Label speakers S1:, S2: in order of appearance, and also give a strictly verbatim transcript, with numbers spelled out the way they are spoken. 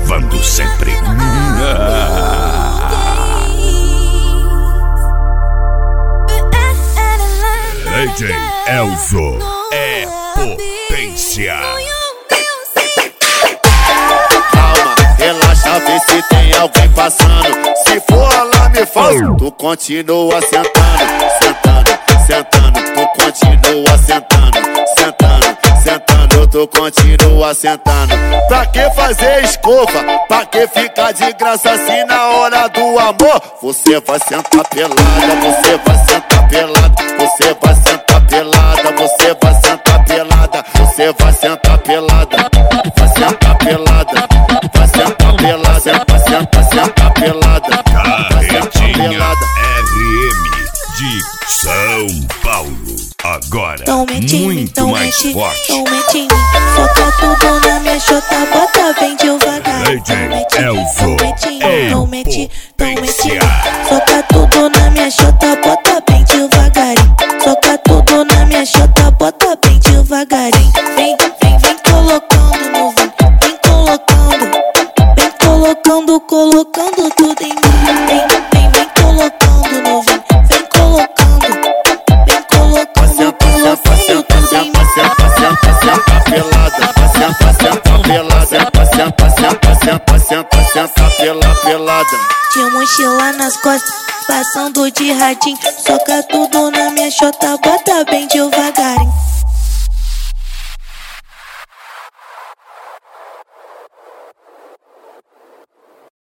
S1: inovando sempre. D J Elzo é potência.
S2: Calma, relaxa, vê se tem alguém passando. Se for lá me faz, tu continua sentando, sentando, sentando. Tu continua sentando, sentando, sentando. Tu continua sentando. Pra que fazer escova? Pra que ficar de graça assim na hora do amor? Você vai sentar pelada, você vai sentar pelada, você vai sentar pelada, você vai sentar pelada, você vai sentar pelada, vai sentar pelada, vai sentar pelada, senta, senta, senta pelada, vai sentar pelada.
S1: R M de São Paulo. Agora,
S3: Então mete em mim,
S1: muito
S3: então
S1: mais
S3: mete,
S1: forte.
S3: então mete em mim. Soca tudo na minha chota, bota bem devagar.
S1: D J Elzo é
S3: então mete, então mete em
S1: potência.
S3: mim. Soca tudo na minha chota, bota bem devagarinho. Soca tudo na minha chota, bota bem devagarinho. Vem, vem, vem colocando no vem, vem colocando, vem colocando, colocando tudo em mim. Vem, vem, vem colocando no vem, vem colocando, vem colocando, colocando tudo em mim.
S2: Senta, senta, senta pelada, senta, senta pelada, senta, senta, senta, senta, senta, senta pela pelada.
S3: De mochila nas costas, passando de radinho. Soca tudo na minha chota, bota bem devagarinho.